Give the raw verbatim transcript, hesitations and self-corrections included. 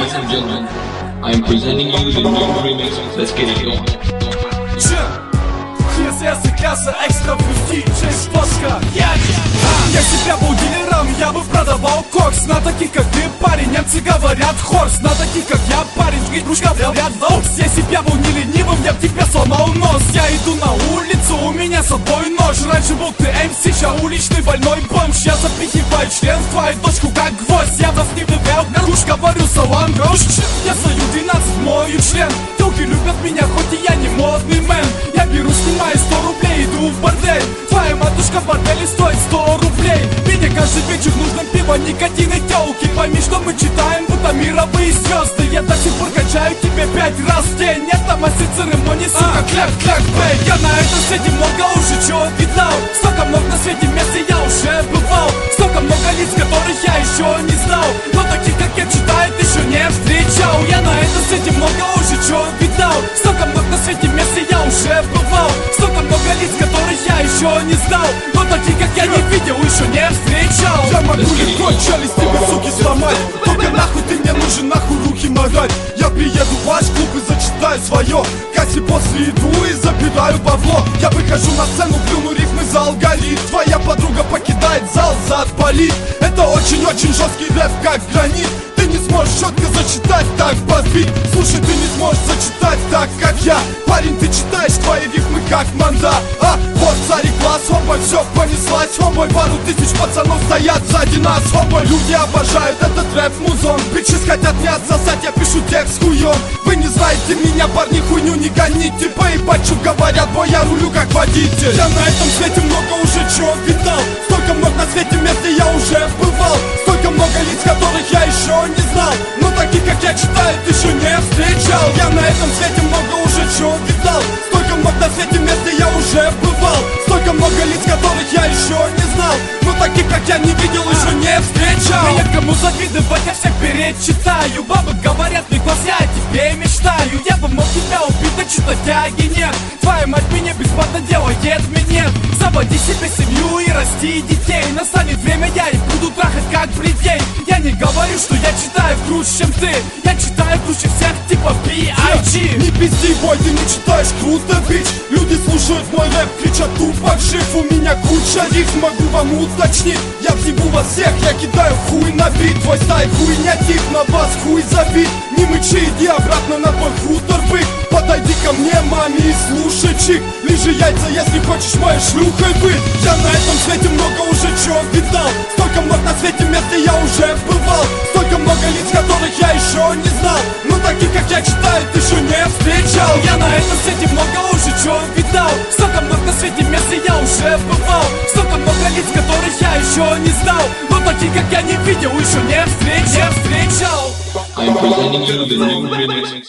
Ladies and gentlemen, I am presenting you the new remix. Let's get it going. Hier ist erste Klasse, extra für D J Шпошка. Я себя был дилером, я бы продавал кокс. На таких как ты, парень, немцы говорят хорс. На таких как я, парень, игрушка говорят нос. Я себя был не ленивым, я в тебе сломал нос. Я иду на улицу, у меня с собой нож. Раньше был ты эм си, ща уличный больной бомж. Я запихиваю член в твою дочку как гвоздь. Я вас не вывел, уж говорю салам, грош. Я стою двенадцать, мою член. Телки любят меня, хоть и я не модный мэн. Я беру, снимаю сто рублей, иду в бордель. Твоя матушка в борделе стоит сто рублей. Меня каждый вечер нужно пиво, никотин и телки. Пойми, что мы читаем, будто мировые звезды. Я до сих пор качаю тебе пять раз в день. Это мастер церемонии, сука, кляк-кляк, бэй. Я на этом свете много уже чего видал. Столько много на свете мест я уже бывал. Столько много лиц, которых я еще не знал. Но таких, как я, читает, еще не встречал. Я на этом свете много уже чего видал. Столько много на свете мест я уже бывал. Столько много лиц, которых я еще не знал. Но таких, как я, не видел, еще не встречал. Я могу легко челюсть тебе, суки, сломать. Только нахуй ты мне нужен, нахуй руки морать. Я приеду в ваш клуб и зачитаю свое. Касси после иду и забираю бабло. Я выхожу на сцену, плюну рифмы за алгоритм. Твоя подруга покидает зал за отпалит. Это очень-очень жесткий рэп, как гранит. Ты не сможешь четко зачитать так подбит. Слушай, ты не сможешь зачитать так, как я. Парень, ты читаешь твои рифмы как манда. А вот царь и класс, хомбой, все понеслась. Хомбой, пару тысяч пацанов стоят сзади нас. Хомбой, люди обожают этот рэп музон. Бичес хотят мне отсосать, я пишу текст хуем. Вы не знаете меня, парни, хуйню не гоните. Поебать, что говорят, бо я рулю как водитель. Я на этом свете много уже чего видал. Столько много на свете мест, где я уже бывал. Столько много лиц, которых я еще не знал. Но таких, как я, читают, еще не встречал. Я на этом свете много уже чего видал. Столько много на свете мест, где я уже бывал. Столько много лиц, которых я еще не знал. Но таких, как я, не видел, еще не встречал. Мне нет кому завидовать, я всех перечитаю. Бабы говорят, мне класс, я о тебе мечтаю. Я бы мог тебя убить, да что-то тяги нет. Твоя мать меня бесплатно делает минет. Заводи себе семью и расти детей. Настанет время, я их буду трахать как бредей. Я не говорю, что я читаю круче, чем ты. Я читаю круче всех, типа би ай джи. Не пизди, бой, ты не читаешь, круто, бич. Люди слушают мой рэп, кричат тупо жив. У меня куча рифм, могу вам уточнить. Я взъебу вас всех, я кидаю хуй на бит. Твой стайл хуйня тип, на вас хуй забит. Не мычи, иди обратно на твой хутор, бык. Подойди ко мне, маме, и слушай, чик. Лижи яйца, если хочешь моей шлюхой быть. Я на этом свете много уже чего видал. Столько много на свете мест, где я уже бывал. Столько много лиц, которых я еще не знал. Но таких, как я, читают, еще не встречал. Я на этом свете много уже чего видал. Столько много на свете мест, где я уже бывал. Столько много лиц, которых я еще не знал. Но таких, как я, не видел, еще не встречал. I am presenting you the new remix.